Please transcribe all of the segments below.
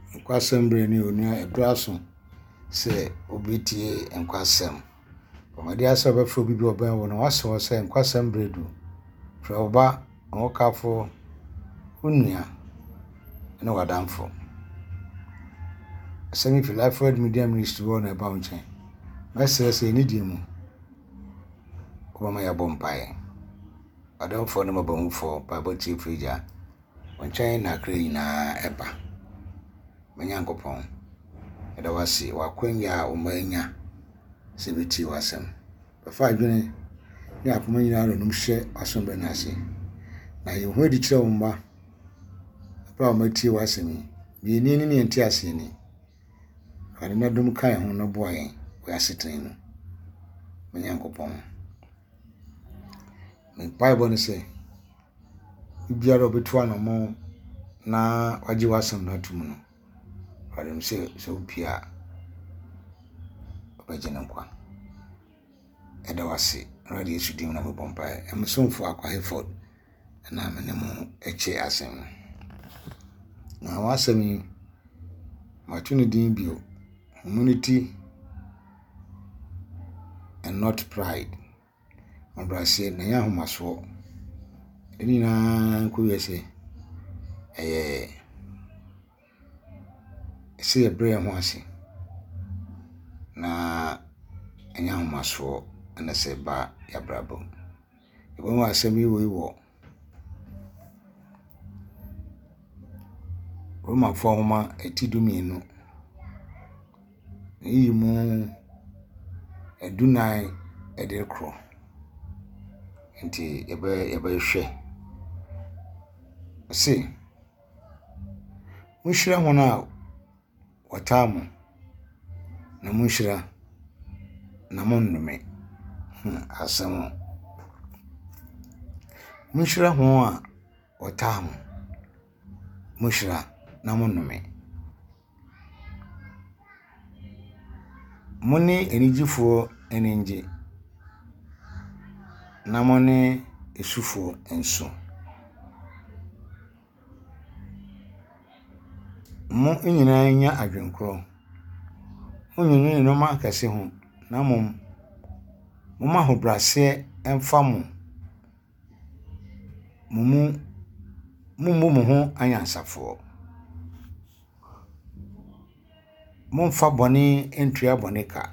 Nkwasɛm bre ni onua Edoaso sɛ obetie nkwasɛm. Omade asa bɛfo bibi oban wo no wase wo sɛ nkwasɛm bre du. Hwɛ oba nwokafo onua ne wadamfo. Asɛm fi Life Word Media Ministry wo na ba nkyɛn. Mɛsrɛ sɛ ni di mu. Obama ya bompae. Wadamfo no mabamufo pa bɔtie frigya. Nkyɛn na akra nyinaa ɛba. Manyankopɔn ɛda wase wakwanya omanya sɛ beti wasɛm bɛfa adwene ne akoma nyinaa no hyɛ asombe na ase na yehu adi kyerɛ wo mba pra matie wasɛm bi ni ne enti ase ni ade na dum kan ho no boa yɛn wo asetene no manyankopɔn me bible ne sɛ bibiara obetu anamo na wagye wasɛm na atum no Adam say so pia obagena nkwa eda wase radio studio na bompae emsomfo akwa Heford na menemu eche asem na wasem matuni din bio humility and not pride obrase na ya homaso eni na nko yese se ebre ho ase na enya homaso na se ba ya brabo ebo mu asem yi wo Roma fo homa etidumienu yi mu edunai edekro nti ebe hwe se munhira hona watamu na munhira na monnume asem munhira ho a watamu munhira na monnume muni enigifo eninje na moni esufo enso mo nyina nya adwenkro onyunu no ma akase ho na mo ma ho brase emfa mo mo ho anyansafo mo mfa bone entria bone ka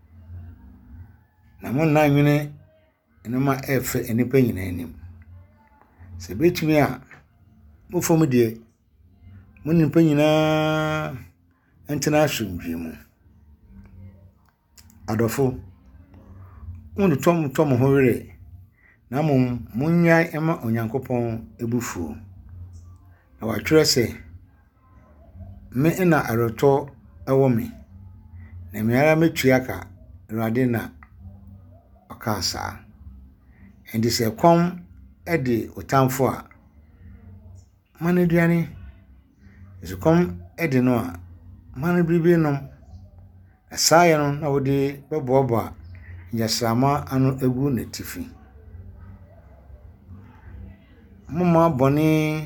na mo na nwene enema efe enipa nyina anim se betumi a mo fom de mo nipa nyina entena asomdwe mu adofo undu tom ho were na munya ema onyankopon ebufu na watwere se me na aroto ewo me na me ara metua ka Awurade na akasa endi se kwom ede otamfo a maneduane ezukom ede no a mane bibi nom asaye no na wode beboba nyasama ano egu na tifi mama boni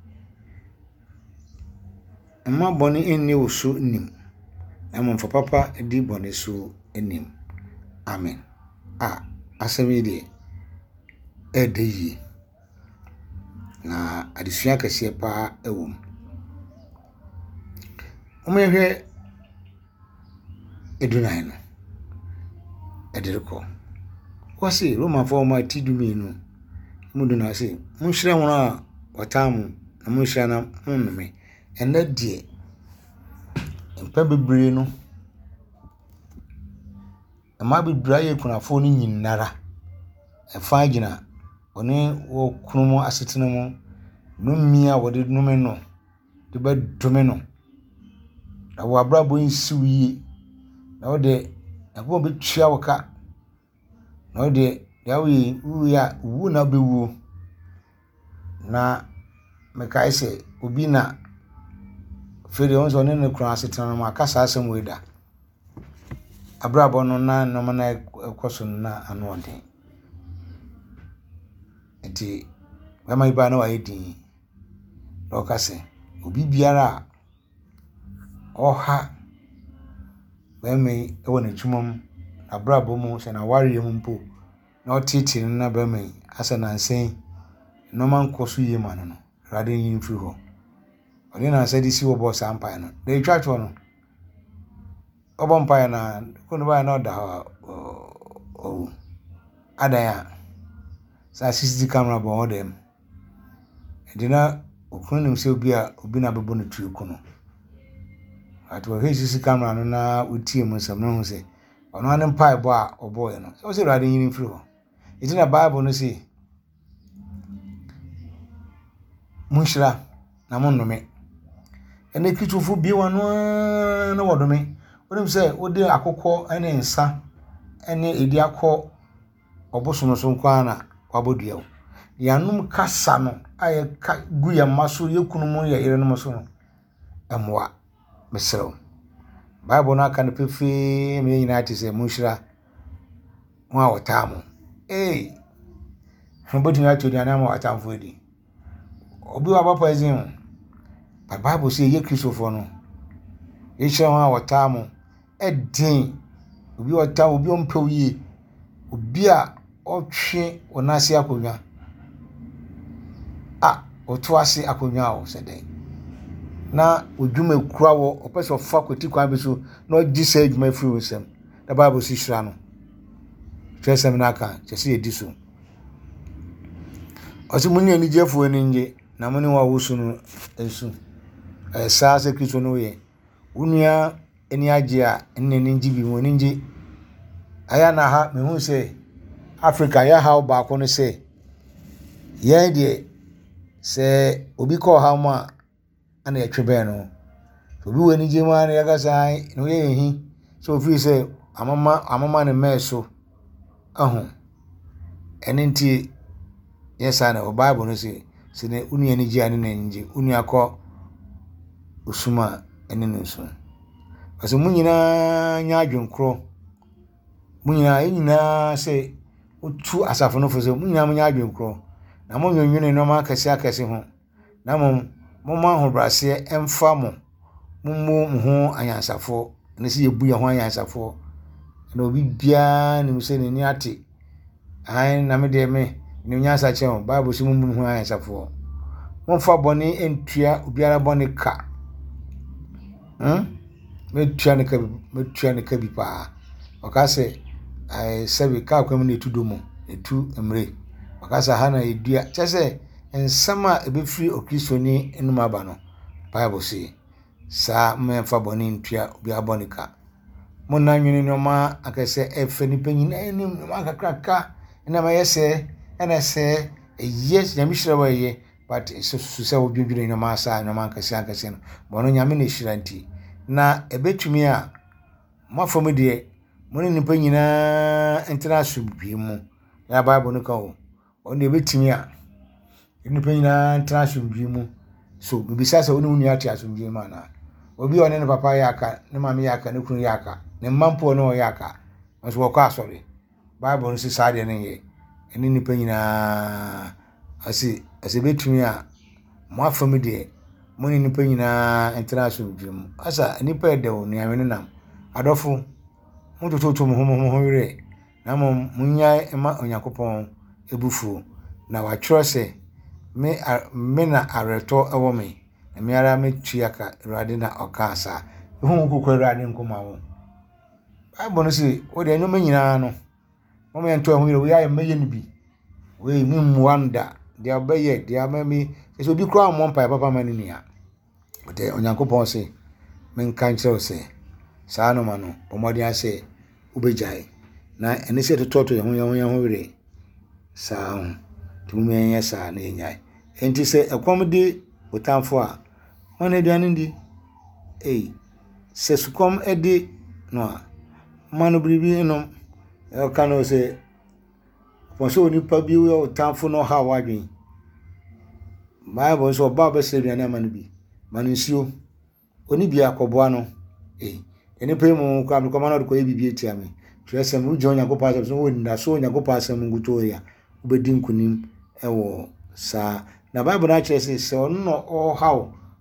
enni woso nim na momfa papa edi boni so enim amen asemi de edeyi na adesua kase pa ewom omehwe edunai no edereko kwase Roma fo ma tidumenu muduna se munhira wona watamu na munhira na monnume enda die empa bebre no ama bebra ye kunafo no nyinara efa gina one wo kunumu asetenemu no mmia wode nume no de ba dume no na wo abrabo nsiwiye na wode akwo betua woka na wode yawe uya wu na bewu na mekai se obi na fere onzo ne kura asetenemu akasa asem weda abrabo no na no mana ekoso na ano ode enti mama iba na wa edin okase obi biara oha bɛmɛ ɛwɔ n'adwuma abrabɔ mu sɛ na ware mu mpo na ɔtete na bɛmɛ asa na nsen no man koso yie ma no rade yin firi hɔ ɔne na sɛ de si wɔ bɔ sampa no de twatwo no ɔbɔ mpa na kono ba na ɔda hɔ adaya sa CCTV camera bɔ hɔ dem edina okunu nim sɛ obi na bɛbɔ no tuo kono ato hɛ CCTV camera no na utie mu nsɛm no ho sɛ ɔno ane mpa ɛbɔ a ɔbɔ yɛ no so sɛ rade yin firi hɔ edina Bible no sɛ munhyira na monnome ene kitufo bi wano na wodome wonim sɛ wode akokɔ ene nsa ene edi akɔ obosono so nkwa na wabodua wo yanum kasa no aye ka gu ya maso yekunu mu ya ire no so no emwa mesrew Bible na aka no pefe me nyina ate sɛ munhyira ho a wotamo mbodi na to diana ma watamfo edi obi wa papa ezin but Bible say ye Christopher no ye hye ho a wotamo edin obi wota obi ompew yi obi a otwe onase akonwa oto ase akonwa o seden na odwuma kura wo opeso fa kwati kwa be so na ogi se adwuma firi wosem the Bible say hira no twesem na aka chese edi so osi munye ani jefo ani nje na muni wa wusu no ensu saa se Kristo no ye unua ani age a enne ni nji bi woni nje aya na ha me hu se Africa ya ha ba ko no se ye de se obi ko ha mo a ana yetwe be no obi woni nje ma na ya ga sai no ye hi so free se amama ne meso ahun enenti yes ana o Bible no se ne unua ni ji ani na nje unua ko usuma ene no so aso munyina nya adwenkro munyina se otu asafo no fo se munyina nya adwenkro na mo nwunwune no ma akase ho na mo ma ho brase emfa mo ho anyansafo ne se yebu ye ho anyansafo na obi bia ne se ne ni ate ai na me de me ni nyasa che ho Bible se mu ho anyansafo mo fa boni entua obiara boni ka metua ne ka bi pa okase ai sebi ka kwam ne tudomo etu emre okase ha na edua chese ensama ebefiri okristoni enum aba no Bible say sa memfa boni ntua obi abonika mo na nwene no ma akase efe ni panyin enim no akakraka ena ma yese ena se yes nyame hira wa ye but so se odwudwune no ma sa no ma akase no bono nyame ne hira nti na ebetumi a mafom de mo ne nipa nyina international mu ya Bible no ka o on de betumi a nipa nyina international mu so bibisa se woni unu ati asomdwe ma na obi one ne papa ya aka ne mama ya aka ne kunu ya aka ne mampo no ya aka nso wo kwa sorry Bible no se sade ne ye eni nipa nyina ase betumi a mafom de mo ne nipa nyina international mu asa nipa ede o ne anwe nam adofo mo tototo mo were na mo munya ema Onyankopɔn ebufu na wa twere se me na areto ewo me na me ara me tuaka Awurade na okasa hu kokko Awurade nkoma wo Bible no se wo de enyo nyina no mo me ento hu we aye meye ni bi we mu wanda de abaye de amami se obi kura mo mpa papa mani nia de Onyankopɔn se men kan kyerɛ se saa no ma no pomodi ase ubejai na ene se tototo ye ho were saa tumi enye saa na enyai enti se ekom de otamfo a won aduane ndi se sukom ede no a manu bribi no e ka no se ponso oni pa bi we otamfo no ha wadwen Bible so ba be se aduane amanu bi manu nsuo oni bi akoboa no eni pe mu kwa mi komana ko ebibi etia me twese mu jo Onyankopɔn asem so woni na so Onyankopɔn asem nguto ya ubedi nkunim ewo sa na Bible na kyerɛ se ono no o hawo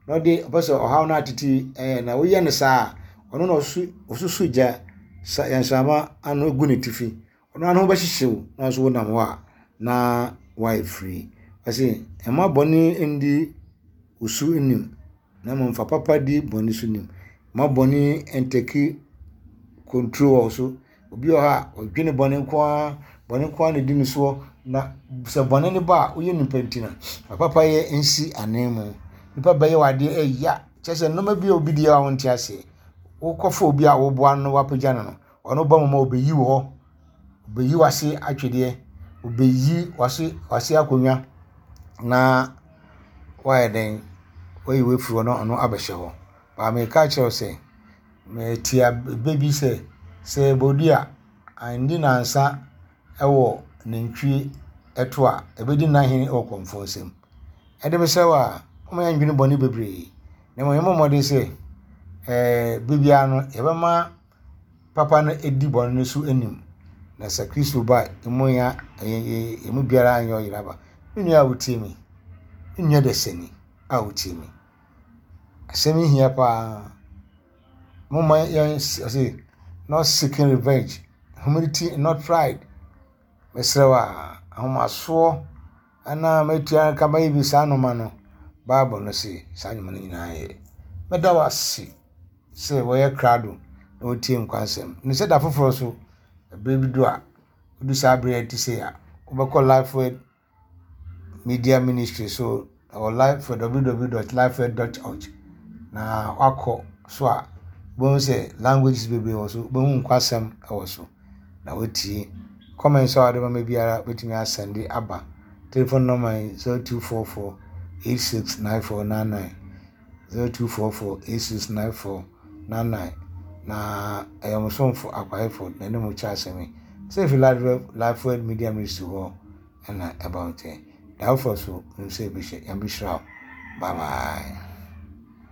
no de obaso ohaw na atiti na woye ne saa ono no osusu gya yansama ano gu ne tifi ono ano ba hihyew na so wonam wa na why free asi ema boni ndi usu nim na mfa papa di boni su nim ma boni enteki control also obi oha odwene boni kwa ne di mi so na se boni ne ba oye nipantina papa ye ensi anemu nipa baye wade eya chese no ma bi obi di a wonti ase wo kofo obi a wo boa no wapagya no ono ba mama obeyi wo obeyi wase atwede obeyi wase akonwa na why then why we furu no ono abehye ho ba me ka kire se me tia baby se bodia andi nansa ewo nantwi eto a ebedi na hene o konfonsem ede be se wa o ma ndwene boni bebre na mo yemo de se bibia no yebema papa no edi boni no su enim na sakristo ba imoya emu biara anyo yiraba inu a wutimi inu de seni a wutimi asemi hia pa mama yan say not seeking revenge humility not pride mesrewa ahomaso ana metia kama bi sanu mano bible no say sanyu no nyina ye medawasi say we krado na otim kwansem ni se da foforo so baby do a do sabre ti say a obekọ Lifeword Media Ministry so our life for www.lifeword.org na wako so a bon say languages bebe also bon kwasem also na woti comment so ade ma biara betimi asende aba telephone number 0244869499 0244869499 na ayomsonfo akwayefo na ne mu cha asemi say if Lifeword Media Ministry ho and about it. That also say be shit and be sure. Bye bye.